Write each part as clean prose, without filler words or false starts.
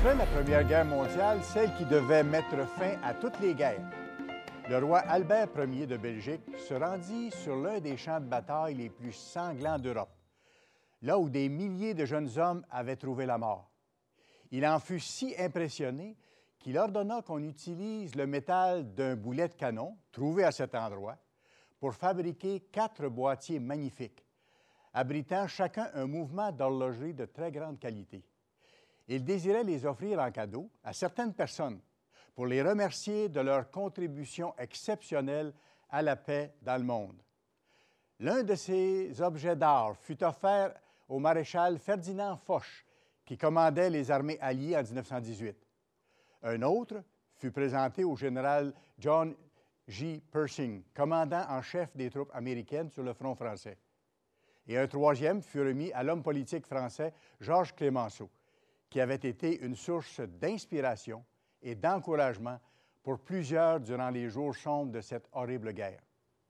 Après la Première Guerre mondiale, celle qui devait mettre fin à toutes les guerres, le roi Albert Ier de Belgique se rendit sur l'un des champs de bataille les plus sanglants d'Europe, là où des milliers de jeunes hommes avaient trouvé la mort. Il en fut si impressionné qu'il ordonna qu'on utilise le métal d'un boulet de canon, trouvé à cet endroit, pour fabriquer 4 boîtiers magnifiques, abritant chacun un mouvement d'horlogerie de très grande qualité. Il désirait les offrir en cadeau à certaines personnes pour les remercier de leur contribution exceptionnelle à la paix dans le monde. L'un de ces objets d'art fut offert au maréchal Ferdinand Foch, qui commandait les armées alliées en 1918. Un autre fut présenté au général John J. Pershing, commandant en chef des troupes américaines sur le front français. Et un troisième fut remis à l'homme politique français Georges Clemenceau, qui avait été une source d'inspiration et d'encouragement pour plusieurs durant les jours sombres de cette horrible guerre.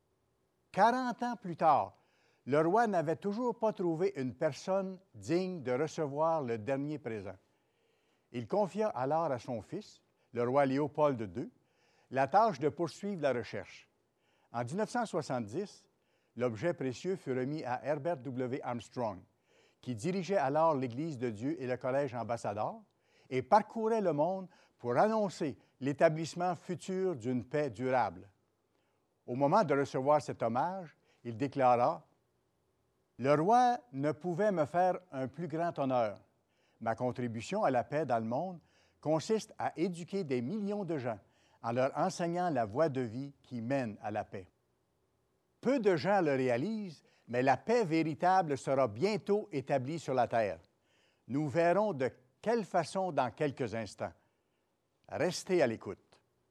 40 ans plus tard, le roi n'avait toujours pas trouvé une personne digne de recevoir le dernier présent. Il confia alors à son fils, le roi Léopold II, la tâche de poursuivre la recherche. En 1970, l'objet précieux fut remis à Herbert W. Armstrong, qui dirigeait alors l'Église de Dieu et le Collège Ambassadeur et parcourait le monde pour annoncer l'établissement futur d'une paix durable. Au moment de recevoir cet hommage, il déclara « Le roi ne pouvait me faire un plus grand honneur. Ma contribution à la paix dans le monde consiste à éduquer des millions de gens en leur enseignant la voie de vie qui mène à la paix. Peu de gens le réalisent, mais la paix véritable sera bientôt établie sur la terre. Nous verrons de quelle façon dans quelques instants. Restez à l'écoute.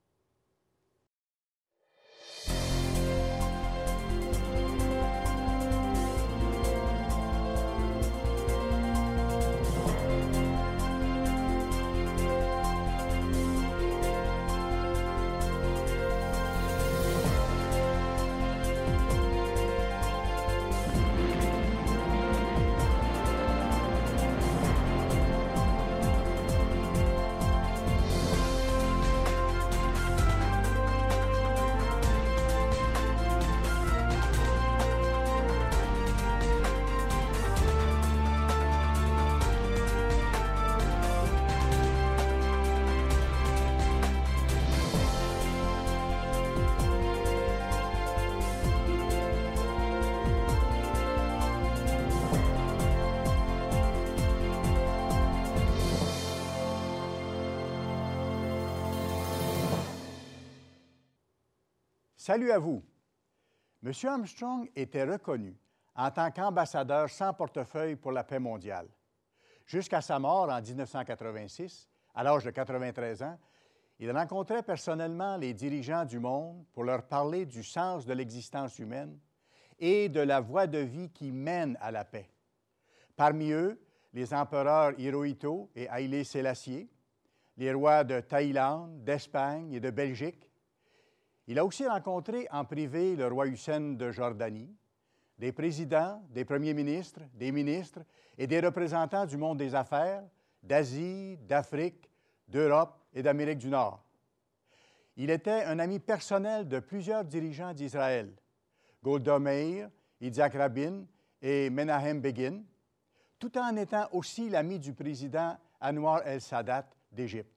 Salut à vous. M. Armstrong était reconnu en tant qu'ambassadeur sans portefeuille pour la paix mondiale. Jusqu'à sa mort en 1986, à l'âge de 93 ans, il rencontrait personnellement les dirigeants du monde pour leur parler du sens de l'existence humaine et de la voie de vie qui mène à la paix. Parmi eux, les empereurs Hirohito et Haïlé Sélassié, les rois de Thaïlande, d'Espagne et de Belgique. Il a aussi rencontré en privé le roi Hussein de Jordanie, des présidents, des premiers ministres, des ministres et des représentants du monde des affaires, d'Asie, d'Afrique, d'Europe et d'Amérique du Nord. Il était un ami personnel de plusieurs dirigeants d'Israël, Golda Meir, Yitzhak Rabin et Menahem Begin, tout en étant aussi l'ami du président Anwar el-Sadat d'Égypte.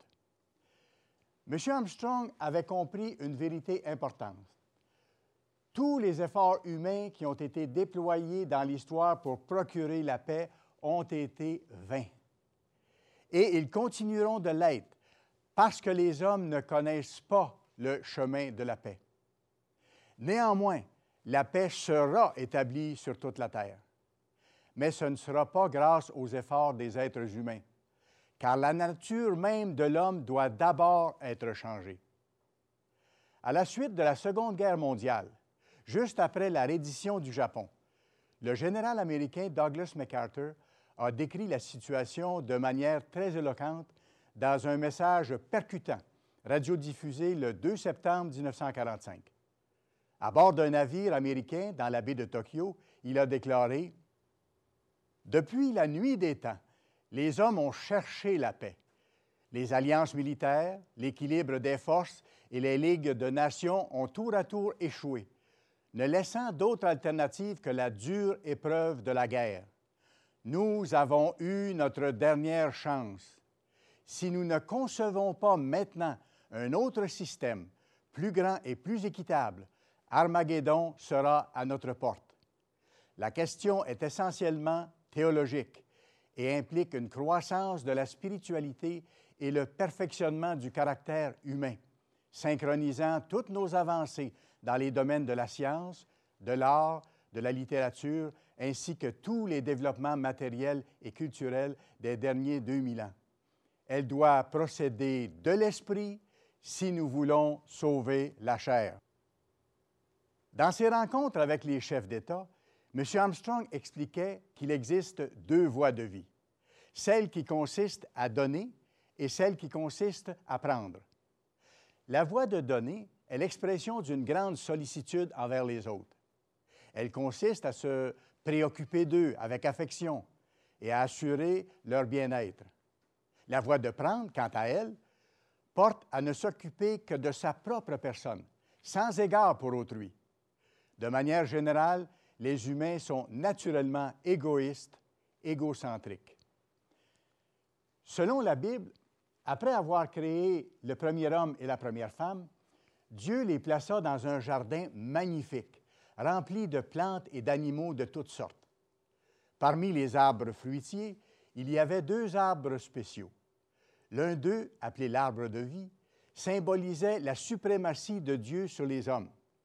M. Armstrong avait compris une vérité importante. Tous les efforts humains qui ont été déployés dans l'histoire pour procurer la paix ont été vains. Et ils continueront de l'être parce que les hommes ne connaissent pas le chemin de la paix. Néanmoins, la paix sera établie sur toute la terre. Mais ce ne sera pas grâce aux efforts des êtres humains, car la nature même de l'homme doit d'abord être changée. À la suite de la Seconde Guerre mondiale, juste après la reddition du Japon, le général américain Douglas MacArthur a décrit la situation de manière très éloquente dans un message percutant, radiodiffusé le 2 septembre 1945. À bord d'un navire américain dans la baie de Tokyo, il a déclaré « Depuis la nuit des temps, les hommes ont cherché la paix. Les alliances militaires, l'équilibre des forces et les ligues de nations ont tour à tour échoué, ne laissant d'autre alternative que la dure épreuve de la guerre. Nous avons eu notre dernière chance. Si nous ne concevons pas maintenant un autre système, plus grand et plus équitable, Armageddon sera à notre porte. La question est essentiellement théologique et implique une croissance de la spiritualité et le perfectionnement du caractère humain, synchronisant toutes nos avancées dans les domaines de la science, de l'art, de la littérature, ainsi que tous les développements matériels et culturels des derniers 2000 ans. Elle doit procéder de l'esprit si nous voulons sauver la chair. Dans ses rencontres avec les chefs d'État, M. Armstrong expliquait qu'il existe deux voies de vie, celle qui consiste à donner et celle qui consiste à prendre. La voie de donner est l'expression d'une grande sollicitude envers les autres. Elle consiste à se préoccuper d'eux avec affection et à assurer leur bien-être. La voie de prendre, quant à elle, porte à ne s'occuper que de sa propre personne, sans égard pour autrui. De manière générale, les humains sont naturellement égoïstes, égocentriques. Selon la Bible, après avoir créé le premier homme et la première femme, Dieu les plaça dans un jardin magnifique, rempli de plantes et d'animaux de toutes sortes. Parmi les arbres fruitiers, il y avait deux arbres spéciaux. L'un d'eux, appelé l'arbre de vie, symbolisait la suprématie de Dieu sur les hommes.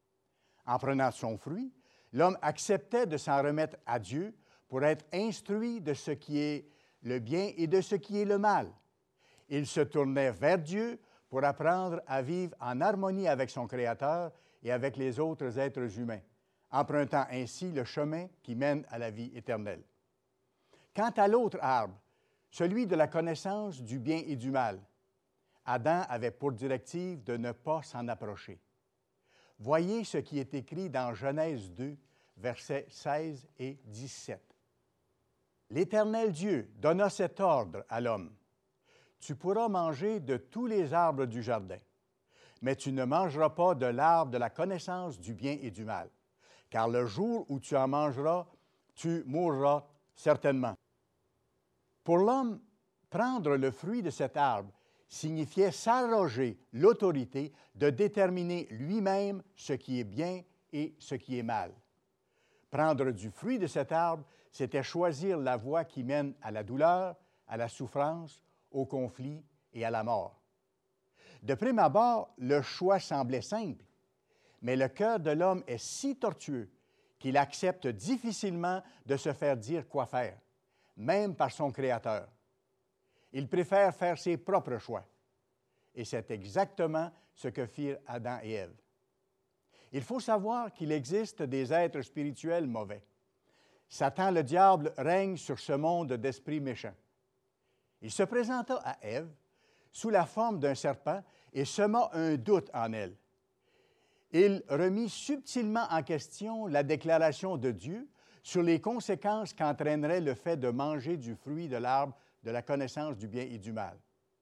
En prenant son fruit, l'homme acceptait de s'en remettre à Dieu pour être instruit de ce qui est le bien et de ce qui est le mal. Il se tournait vers Dieu pour apprendre à vivre en harmonie avec son Créateur et avec les autres êtres humains, empruntant ainsi le chemin qui mène à la vie éternelle. Quant à l'autre arbre, celui de la connaissance du bien et du mal, Adam avait pour directive de ne pas s'en approcher. Voyez ce qui est écrit dans Genèse 2, versets 16 et 17. L'Éternel Dieu donna cet ordre à l'homme. Tu pourras manger de tous les arbres du jardin, mais tu ne mangeras pas de l'arbre de la connaissance du bien et du mal, car le jour où tu en mangeras, tu mourras certainement. Pour l'homme, prendre le fruit de cet arbre signifiait s'arroger l'autorité de déterminer lui-même ce qui est bien et ce qui est mal. Prendre du fruit de cet arbre, c'était choisir la voie qui mène à la douleur, à la souffrance, au conflit et à la mort. De prime abord, le choix semblait simple, mais le cœur de l'homme est si tortueux qu'il accepte difficilement de se faire dire quoi faire, même par son Créateur. Il préfère faire ses propres choix. Et c'est exactement ce que firent Adam et Ève. Il faut savoir qu'il existe des êtres spirituels mauvais. Satan, le diable, règne sur ce monde d'esprits méchants. Il se présenta à Ève sous la forme d'un serpent et sema un doute en elle. Il remit subtilement en question la déclaration de Dieu sur les conséquences qu'entraînerait le fait de manger du fruit de l'arbre de la connaissance du bien et du mal.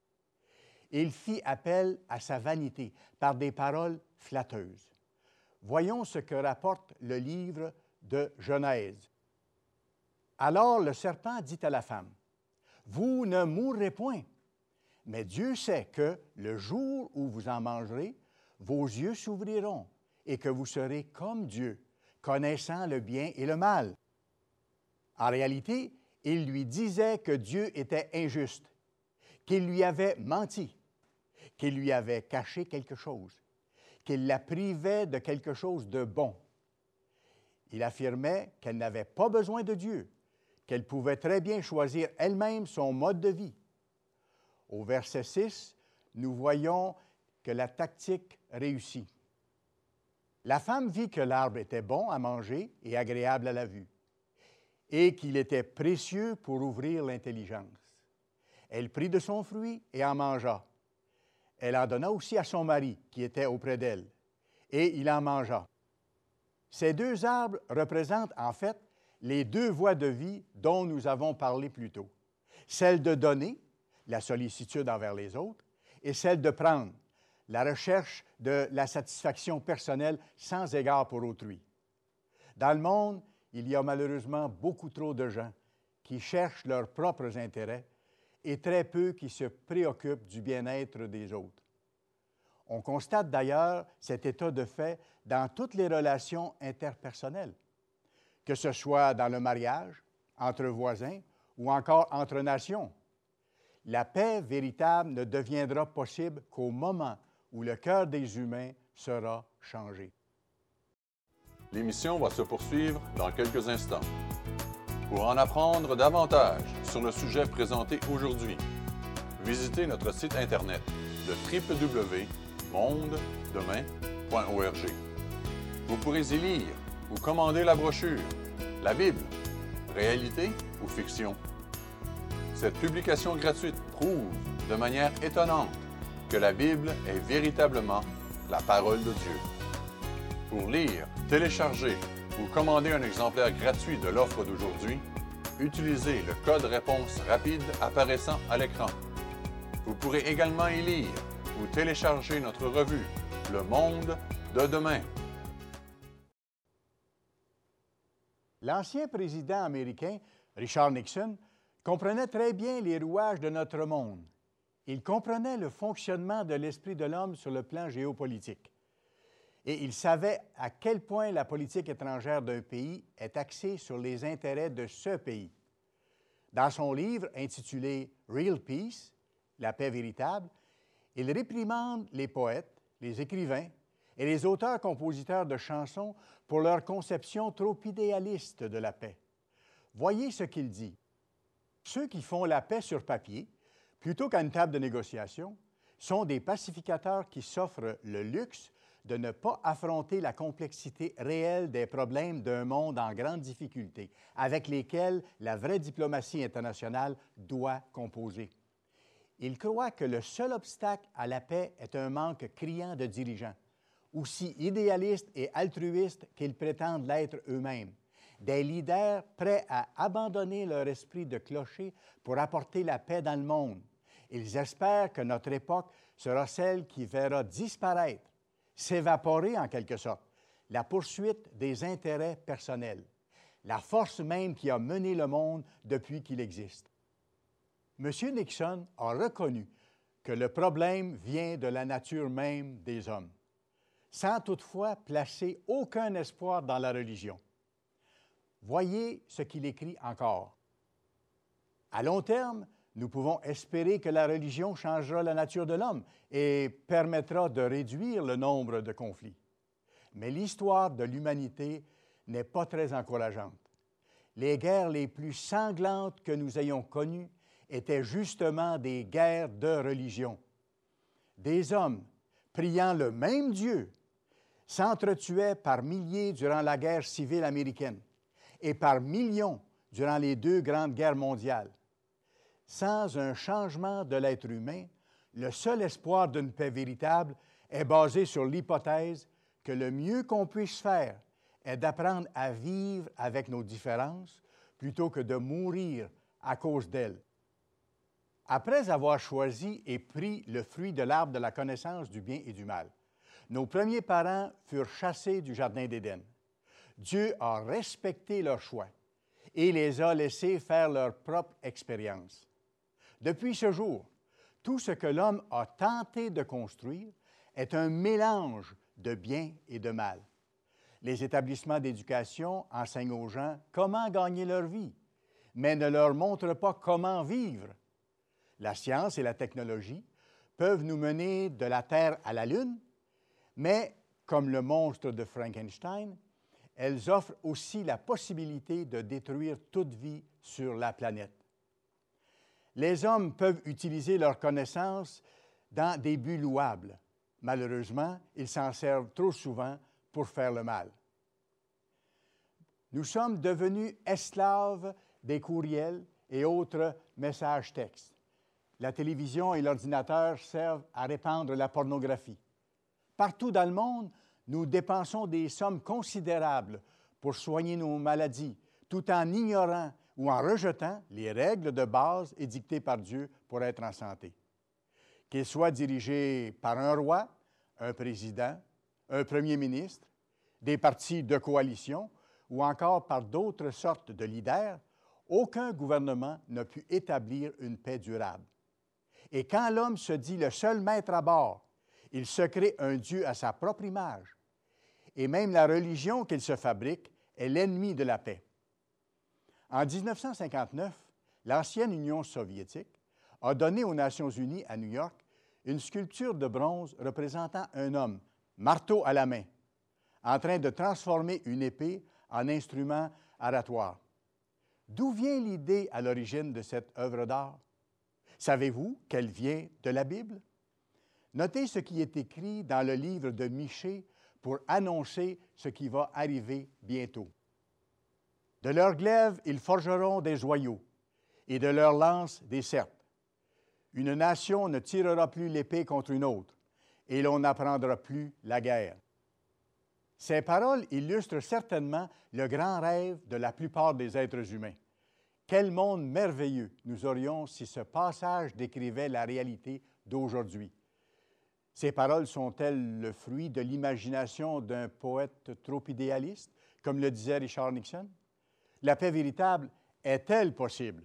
Il fit appel à sa vanité par des paroles flatteuses. Voyons ce que rapporte le livre de Genèse. Alors le serpent dit à la femme, « Vous ne mourrez point, mais Dieu sait que le jour où vous en mangerez, vos yeux s'ouvriront et que vous serez comme Dieu, connaissant le bien et le mal. » En réalité, il lui disait que Dieu était injuste, qu'il lui avait menti, qu'il lui avait caché quelque chose, qu'il la privait de quelque chose de bon. Il affirmait qu'elle n'avait pas besoin de Dieu, qu'elle pouvait très bien choisir elle-même son mode de vie. Au verset 6, nous voyons que la tactique réussit. La femme vit que l'arbre était bon à manger et agréable à la vue, et qu'il était précieux pour ouvrir l'intelligence. Elle prit de son fruit et en mangea. Elle en donna aussi à son mari, qui était auprès d'elle, et il en mangea. Ces deux arbres représentent en fait les deux voies de vie dont nous avons parlé plus tôt. Celle de donner, la sollicitude envers les autres, et celle de prendre, la recherche de la satisfaction personnelle sans égard pour autrui. Dans le monde, il y a malheureusement beaucoup trop de gens qui cherchent leurs propres intérêts et très peu qui se préoccupent du bien-être des autres. On constate d'ailleurs cet état de fait dans toutes les relations interpersonnelles, que ce soit dans le mariage, entre voisins ou encore entre nations. La paix véritable ne deviendra possible qu'au moment où le cœur des humains sera changé. L'émission va se poursuivre dans quelques instants. Pour en apprendre davantage sur le sujet présenté aujourd'hui, visitez notre site Internet, le www.mondedemain.org. Vous pourrez y lire ou commander la brochure « La Bible, réalité ou fiction ». Cette publication gratuite prouve de manière étonnante que la Bible est véritablement la parole de Dieu. Pour lire, télécharger ou commander un exemplaire gratuit de l'offre d'aujourd'hui, utilisez le code réponse rapide apparaissant à l'écran. Vous pourrez également y lire ou télécharger notre revue « Le Monde de demain ». L'ancien président américain, Richard Nixon, comprenait très bien les rouages de notre monde. Il comprenait le fonctionnement de l'esprit de l'homme sur le plan géopolitique. Et il savait à quel point la politique étrangère d'un pays est axée sur les intérêts de ce pays. Dans son livre intitulé « Real Peace », La paix véritable, il réprimande les poètes, les écrivains et les auteurs-compositeurs de chansons pour leur conception trop idéaliste de la paix. Voyez ce qu'il dit. Ceux qui font la paix sur papier, plutôt qu'à une table de négociation, sont des pacificateurs qui s'offrent le luxe de ne pas affronter la complexité réelle des problèmes d'un monde en grande difficulté, avec lesquels la vraie diplomatie internationale doit composer. Ils croient que le seul obstacle à la paix est un manque criant de dirigeants, aussi idéalistes et altruistes qu'ils prétendent l'être eux-mêmes, des leaders prêts à abandonner leur esprit de clocher pour apporter la paix dans le monde. Ils espèrent que notre époque sera celle qui verra disparaître, s'évaporer en quelque sorte, la poursuite des intérêts personnels, la force même qui a mené le monde depuis qu'il existe. M. Nixon a reconnu que le problème vient de la nature même des hommes, sans toutefois placer aucun espoir dans la religion. Voyez ce qu'il écrit encore. À long terme, nous pouvons espérer que la religion changera la nature de l'homme et permettra de réduire le nombre de conflits. Mais l'histoire de l'humanité n'est pas très encourageante. Les guerres les plus sanglantes que nous ayons connues étaient justement des guerres de religion. Des hommes, priant le même Dieu, s'entretuaient par milliers durant la guerre civile américaine et par millions durant les 2 grandes guerres mondiales. Sans un changement de l'être humain, le seul espoir d'une paix véritable est basé sur l'hypothèse que le mieux qu'on puisse faire est d'apprendre à vivre avec nos différences plutôt que de mourir à cause d'elles. Après avoir choisi et pris le fruit de l'arbre de la connaissance du bien et du mal, nos premiers parents furent chassés du Jardin d'Éden. Dieu a respecté leur choix et les a laissés faire leur propre expérience. Depuis ce jour, tout ce que l'homme a tenté de construire est un mélange de bien et de mal. Les établissements d'éducation enseignent aux gens comment gagner leur vie, mais ne leur montrent pas comment vivre. La science et la technologie peuvent nous mener de la Terre à la Lune, mais, comme le monstre de Frankenstein, elles offrent aussi la possibilité de détruire toute vie sur la planète. Les hommes peuvent utiliser leurs connaissances dans des buts louables. Malheureusement, ils s'en servent trop souvent pour faire le mal. Nous sommes devenus esclaves des courriels et autres messages textes. La télévision et l'ordinateur servent à répandre la pornographie. Partout dans le monde, nous dépensons des sommes considérables pour soigner nos maladies, tout en ignorant ou en rejetant les règles de base édictées par Dieu pour être en santé. Qu'il soit dirigé par un roi, un président, un premier ministre, des partis de coalition ou encore par d'autres sortes de leaders, aucun gouvernement n'a pu établir une paix durable. Et quand l'homme se dit le seul maître à bord, il se crée un Dieu à sa propre image. Et même la religion qu'il se fabrique est l'ennemi de la paix. En 1959, l'ancienne Union soviétique a donné aux Nations unies à New York une sculpture de bronze représentant un homme, marteau à la main, en train de transformer une épée en instrument oratoire. D'où vient l'idée à l'origine de cette œuvre d'art? Savez-vous qu'elle vient de la Bible? Notez ce qui est écrit dans le livre de Michée pour annoncer ce qui va arriver bientôt. De leurs glaives, ils forgeront des joyaux, et de leurs lances, des serpes. Une nation ne tirera plus l'épée contre une autre, et l'on n'apprendra plus la guerre. Ces paroles illustrent certainement le grand rêve de la plupart des êtres humains. Quel monde merveilleux nous aurions si ce passage décrivait la réalité d'aujourd'hui. Ces paroles sont-elles le fruit de l'imagination d'un poète trop idéaliste, comme le disait Richard Nixon? La paix véritable est-elle possible?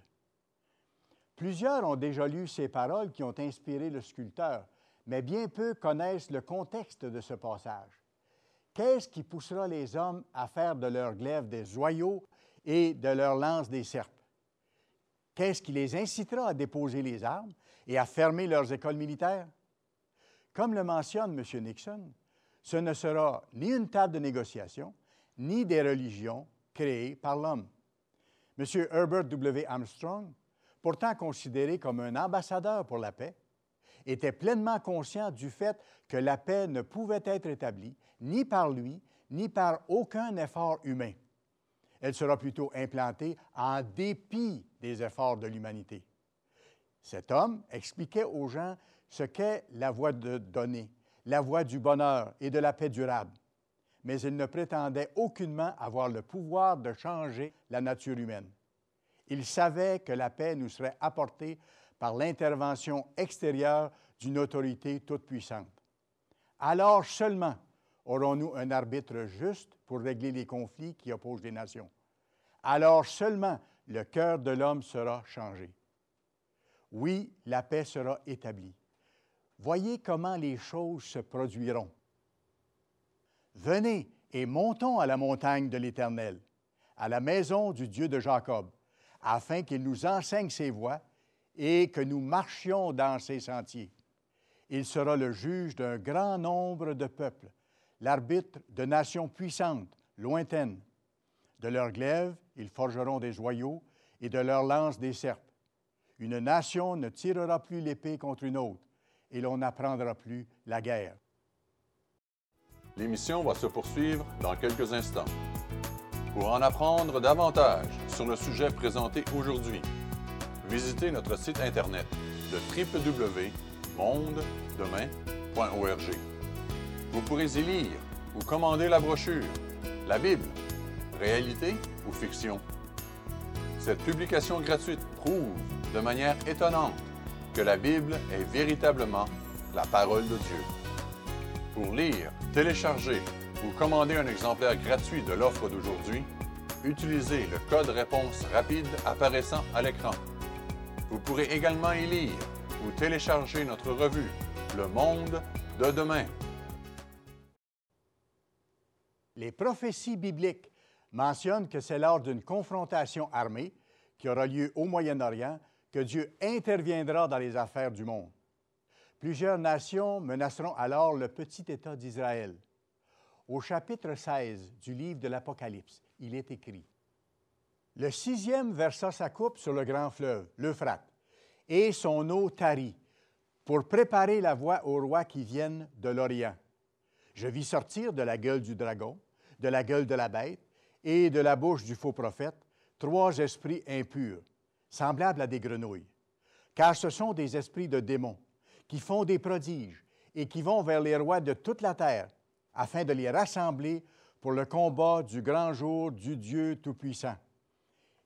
Plusieurs ont déjà lu ces paroles qui ont inspiré le sculpteur, mais bien peu connaissent le contexte de ce passage. Qu'est-ce qui poussera les hommes à faire de leurs glaives des joyaux et de leurs lances des serpes? Qu'est-ce qui les incitera à déposer les armes et à fermer leurs écoles militaires? Comme le mentionne M. Nixon, ce ne sera ni une table de négociation, ni des religions créées par l'homme. M. Herbert W. Armstrong, pourtant considéré comme un ambassadeur pour la paix, était pleinement conscient du fait que la paix ne pouvait être établie ni par lui, ni par aucun effort humain. Elle sera plutôt implantée en dépit des efforts de l'humanité. Cet homme expliquait aux gens ce qu'est la voie de donner, la voie du bonheur et de la paix durable. Mais il ne prétendait aucunement avoir le pouvoir de changer la nature humaine. Il savait que la paix nous serait apportée par l'intervention extérieure d'une autorité toute-puissante. Alors seulement aurons-nous un arbitre juste pour régler les conflits qui opposent les nations. Alors seulement le cœur de l'homme sera changé. Oui, la paix sera établie. Voyez comment les choses se produiront. Venez et montons à la montagne de l'Éternel, à la maison du Dieu de Jacob, afin qu'il nous enseigne ses voies et que nous marchions dans ses sentiers. Il sera le juge d'un grand nombre de peuples, l'arbitre de nations puissantes, lointaines. De leurs glaives, ils forgeront des joyaux et de leurs lances des serpes. Une nation ne tirera plus l'épée contre une autre, et l'on n'apprendra plus la guerre. L'émission va se poursuivre dans quelques instants. Pour en apprendre davantage sur le sujet présenté aujourd'hui, visitez notre site Internet de www.mondedemain.org. Vous pourrez y lire ou commander la brochure « La Bible, réalité ou fiction ». Cette publication gratuite prouve de manière étonnante que la Bible est véritablement la parole de Dieu. Pour lire, télécharger ou commander un exemplaire gratuit de l'offre d'aujourd'hui, utilisez le code réponse rapide apparaissant à l'écran. Vous pourrez également y lire ou télécharger notre revue Le Monde de demain. Les prophéties bibliques mentionnent que c'est lors d'une confrontation armée qui aura lieu au Moyen-Orient que Dieu interviendra dans les affaires du monde. Plusieurs nations menaceront alors le petit État d'Israël. Au chapitre 16 du livre de l'Apocalypse, il est écrit: « Le 6e versa sa coupe sur le grand fleuve, l'Euphrate, et son eau tarit, pour préparer la voie aux rois qui viennent de l'Orient. Je vis sortir de la gueule du dragon, de la gueule de la bête et de la bouche du faux prophète 3 esprits impurs, semblables à des grenouilles. Car ce sont des esprits de démons qui font des prodiges et qui vont vers les rois de toute la terre afin de les rassembler pour le combat du grand jour du Dieu Tout-Puissant.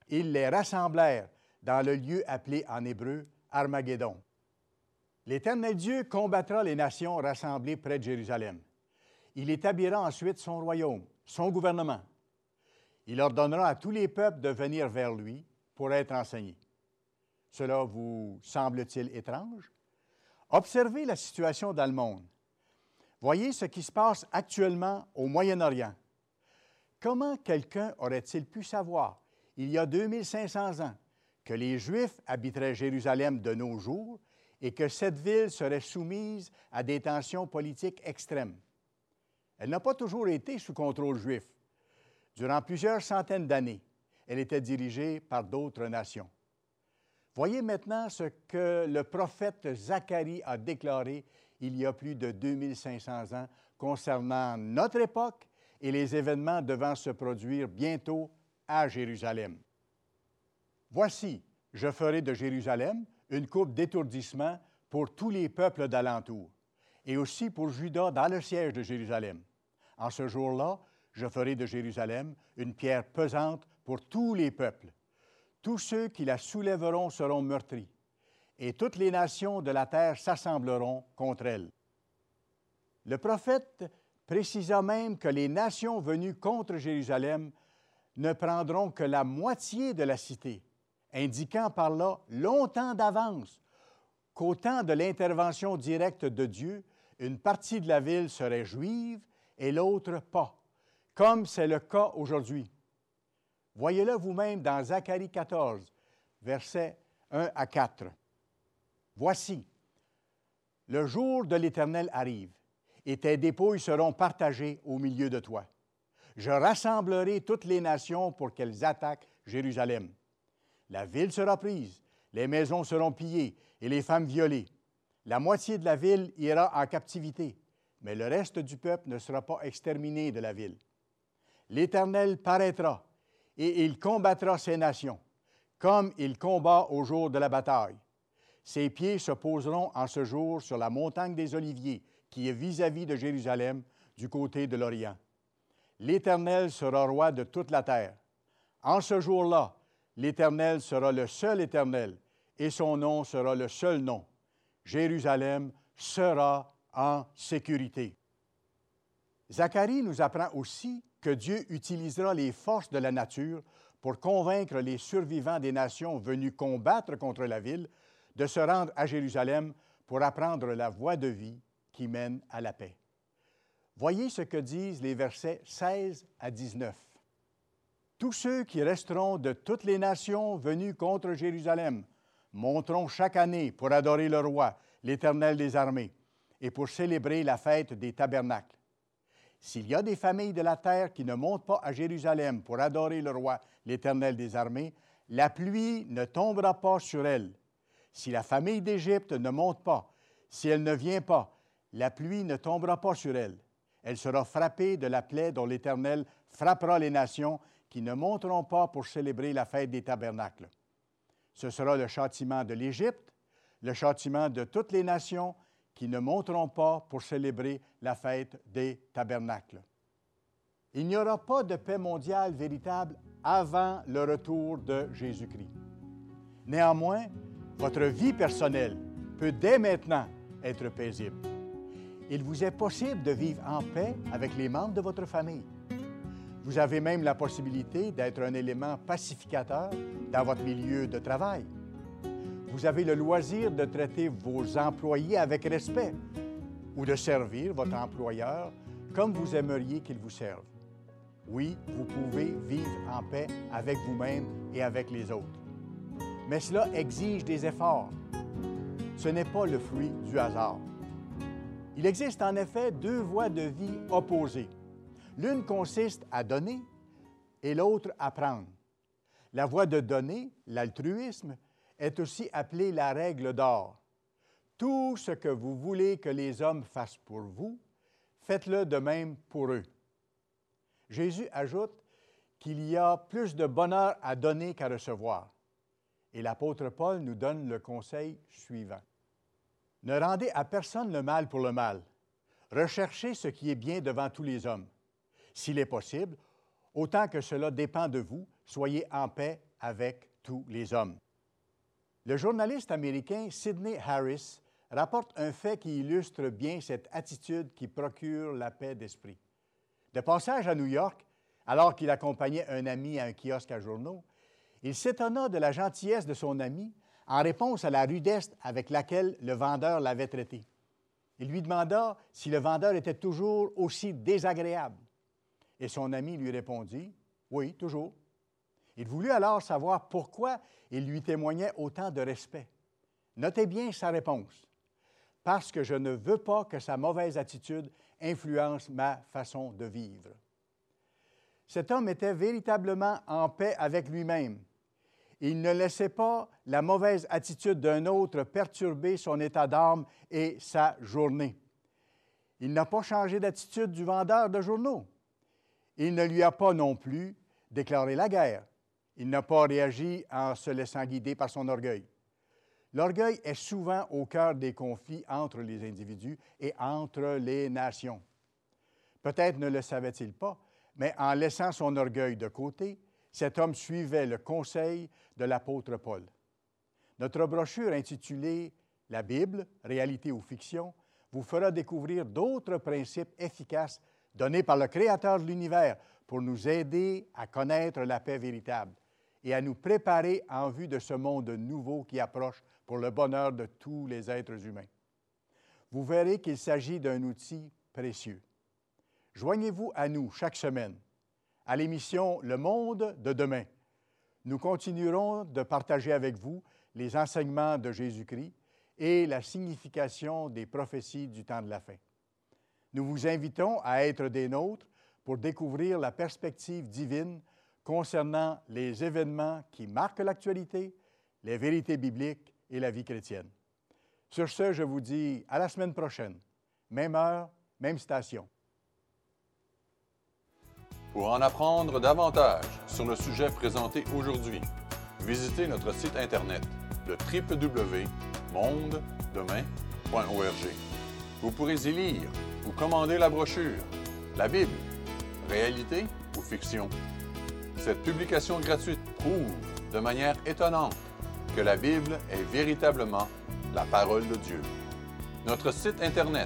Ils les rassemblèrent dans le lieu appelé en hébreu Armageddon. L'Éternel Dieu combattra les nations rassemblées près de Jérusalem. Il établira ensuite son royaume, son gouvernement. Il ordonnera à tous les peuples de venir vers lui pour être enseignés. Cela vous semble-t-il étrange? Observez la situation dans le monde. Voyez ce qui se passe actuellement au Moyen-Orient. Comment quelqu'un aurait-il pu savoir, il y a 2500 ans, que les Juifs habiteraient Jérusalem de nos jours et que cette ville serait soumise à des tensions politiques extrêmes? Elle n'a pas toujours été sous contrôle juif. Durant plusieurs centaines d'années, elle était dirigée par d'autres nations. Voyez maintenant ce que le prophète Zacharie a déclaré il y a plus de 2500 ans concernant notre époque et les événements devant se produire bientôt à Jérusalem. « Voici, je ferai de Jérusalem une coupe d'étourdissement pour tous les peuples d'alentour, et aussi pour Juda dans le siège de Jérusalem. En ce jour-là, je ferai de Jérusalem une pierre pesante pour tous les peuples. Tous ceux qui la soulèveront seront meurtris, et toutes les nations de la terre s'assembleront contre elle. » Le prophète précisa même que les nations venues contre Jérusalem ne prendront que la moitié de la cité, indiquant par là longtemps d'avance qu'au temps de l'intervention directe de Dieu, une partie de la ville serait juive et l'autre pas, comme c'est le cas aujourd'hui. Voyez-le vous-même dans Zacharie 14, versets 1 à 4. « Voici, le jour de l'Éternel arrive, et tes dépouilles seront partagées au milieu de toi. Je rassemblerai toutes les nations pour qu'elles attaquent Jérusalem. La ville sera prise, les maisons seront pillées et les femmes violées. La moitié de la ville ira en captivité, mais le reste du peuple ne sera pas exterminé de la ville. L'Éternel paraîtra, et il combattra ces nations, comme il combat au jour de la bataille. Ses pieds se poseront en ce jour sur la montagne des Oliviers, qui est vis-à-vis de Jérusalem, du côté de l'Orient. L'Éternel sera roi de toute la terre. En ce jour-là, l'Éternel sera le seul Éternel, et son nom sera le seul nom. Jérusalem sera en sécurité. Zacharie nous apprend aussi que Dieu utilisera les forces de la nature pour convaincre les survivants des nations venus combattre contre la ville de se rendre à Jérusalem pour apprendre la voie de vie qui mène à la paix. Voyez ce que disent les versets 16 à 19. « Tous ceux qui resteront de toutes les nations venues contre Jérusalem monteront chaque année pour adorer le roi, l'Éternel des armées, et pour célébrer la fête des tabernacles. S'il y a des familles de la terre qui ne montent pas à Jérusalem pour adorer le roi, l'Éternel des armées, la pluie ne tombera pas sur elles. Si la famille d'Égypte ne monte pas, si elle ne vient pas, la pluie ne tombera pas sur elle. Elle sera frappée de la plaie dont l'Éternel frappera les nations qui ne monteront pas pour célébrer la fête des tabernacles. Ce sera le châtiment de l'Égypte, le châtiment de toutes les nations qui ne monteront pas pour célébrer la fête des tabernacles. » Il n'y aura pas de paix mondiale véritable avant le retour de Jésus-Christ. Néanmoins, votre vie personnelle peut dès maintenant être paisible. Il vous est possible de vivre en paix avec les membres de votre famille. Vous avez même la possibilité d'être un élément pacificateur dans votre milieu de travail. Vous avez le loisir de traiter vos employés avec respect ou de servir votre employeur comme vous aimeriez qu'il vous serve. Oui, vous pouvez vivre en paix avec vous-même et avec les autres. Mais cela exige des efforts. Ce n'est pas le fruit du hasard. Il existe en effet deux voies de vie opposées. L'une consiste à donner et l'autre à prendre. La voie de donner, l'altruisme, est aussi appelée la règle d'or. Tout ce que vous voulez que les hommes fassent pour vous, faites-le de même pour eux. Jésus ajoute qu'il y a plus de bonheur à donner qu'à recevoir. Et l'apôtre Paul nous donne le conseil suivant. Ne rendez à personne le mal pour le mal. Recherchez ce qui est bien devant tous les hommes. S'il est possible, autant que cela dépend de vous, soyez en paix avec tous les hommes. Le journaliste américain Sidney Harris rapporte un fait qui illustre bien cette attitude qui procure la paix d'esprit. De passage à New York, alors qu'il accompagnait un ami à un kiosque à journaux, il s'étonna de la gentillesse de son ami en réponse à la rudesse avec laquelle le vendeur l'avait traité. Il lui demanda si le vendeur était toujours aussi désagréable. Et son ami lui répondit « Oui, toujours ». Il voulut alors savoir pourquoi il lui témoignait autant de respect. Notez bien sa réponse. « Parce que je ne veux pas que sa mauvaise attitude influence ma façon de vivre. » Cet homme était véritablement en paix avec lui-même. Il ne laissait pas la mauvaise attitude d'un autre perturber son état d'âme et sa journée. Il n'a pas changé d'attitude du vendeur de journaux. Il ne lui a pas non plus déclaré la guerre. Il n'a pas réagi en se laissant guider par son orgueil. L'orgueil est souvent au cœur des conflits entre les individus et entre les nations. Peut-être ne le savait-il pas, mais en laissant son orgueil de côté, cet homme suivait le conseil de l'apôtre Paul. Notre brochure intitulée « La Bible, réalité ou fiction » vous fera découvrir d'autres principes efficaces donnés par le Créateur de l'univers pour nous aider à connaître la paix véritable et à nous préparer en vue de ce monde nouveau qui approche pour le bonheur de tous les êtres humains. Vous verrez qu'il s'agit d'un outil précieux. Joignez-vous à nous chaque semaine à l'émission Le Monde de demain. Nous continuerons de partager avec vous les enseignements de Jésus-Christ et la signification des prophéties du temps de la fin. Nous vous invitons à être des nôtres pour découvrir la perspective divine concernant les événements qui marquent l'actualité, les vérités bibliques et la vie chrétienne. Sur ce, je vous dis à la semaine prochaine. Même heure, même station. Pour en apprendre davantage sur le sujet présenté aujourd'hui, visitez notre site Internet, le www.mondedemain.org. Vous pourrez y lire ou commander la brochure « La Bible, réalité ou fiction ». Cette publication gratuite prouve de manière étonnante que la Bible est véritablement la parole de Dieu. Notre site Internet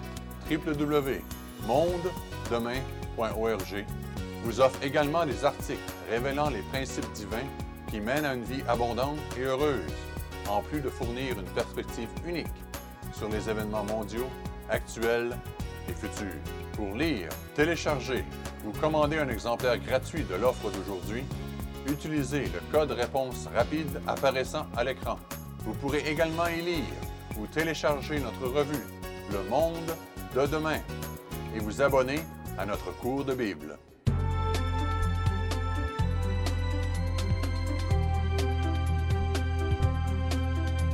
www.mondedemain.org vous offre également des articles révélant les principes divins qui mènent à une vie abondante et heureuse, en plus de fournir une perspective unique sur les événements mondiaux, actuels et futurs. Pour lire, télécharger ou commander un exemplaire gratuit de l'offre d'aujourd'hui, utilisez le code réponse rapide apparaissant à l'écran. Vous pourrez également y lire ou télécharger notre revue Le Monde de demain et vous abonner à notre cours de Bible.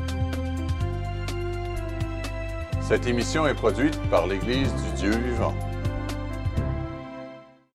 Cette émission est produite par l'Église du Dieu vivant.